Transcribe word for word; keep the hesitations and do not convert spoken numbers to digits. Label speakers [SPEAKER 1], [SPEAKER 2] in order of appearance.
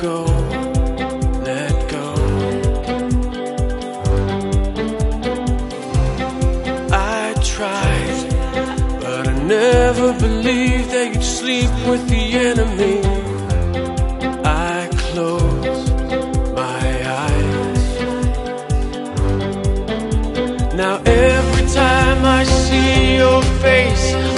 [SPEAKER 1] go, let go. I tried, but I never believed that you'd sleep with the enemy. I closed my eyes. Now every time I see your face,